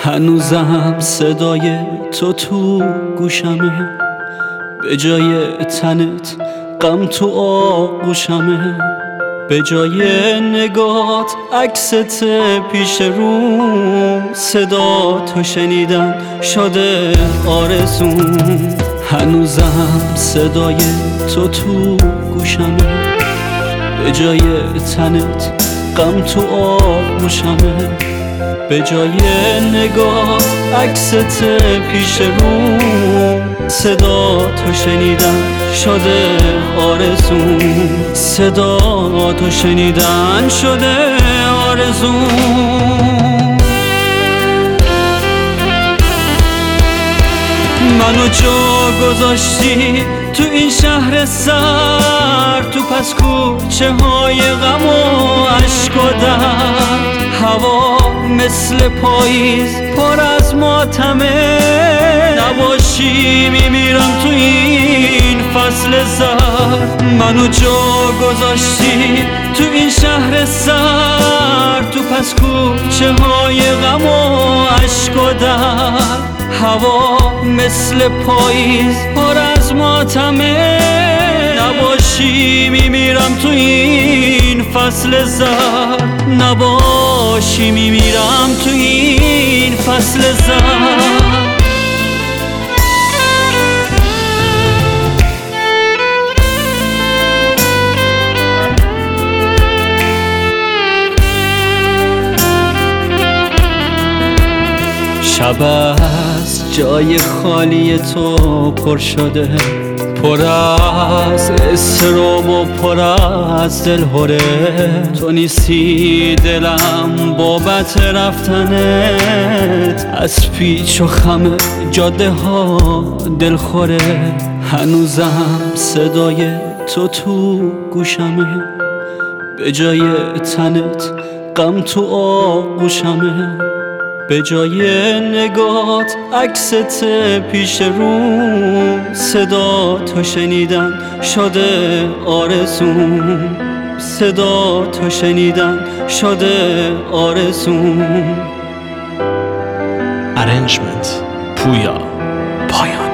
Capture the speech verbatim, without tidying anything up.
هنوزم صدای تو تو گوشمه، به جای تنت غم تو آغوشمه، به جای نگات عکست پیش روم، صدا تو شنیدم شده آرزوم. هنوزم صدای تو تو گوشمه، به جای تنت غم تو آغوشمه، به جای نگاه عکست پیش روم، صدا تو شنیدم شده آرزوم. صدا تو شنیدن شده آرزوم. منو جا گذاشتی تو این شهر سر، تو پس کوچه های غم و عشق و درد. هوا مثل پاییز پر از ماتمه، نباشی میمیرم تو این فصل زرد. منو جا گذاشتی تو این شهر سر، تو پس کوچه های غم و عشق و درد. هوا مثل پاییز پر از ماتمه، نباشی میمیرم تو این فصل زرد. نباشی میمیرم تو این فصل زرد. شب از جای خالی تو پر شده، پر از استرام و پر از دلهوره. تو نیستی دلم بابت رفتنت، از پیچ و خم جاده ها دلخوره. هنوزم صدای تو تو گوشمه، به جای تنت غم تو آغوشمه، به جای نگات عکست پیش روم، صدا تو شنیدم شده آرزوم. صدا تو شنیدم شده آرزوم. Arrangement پویا پایان.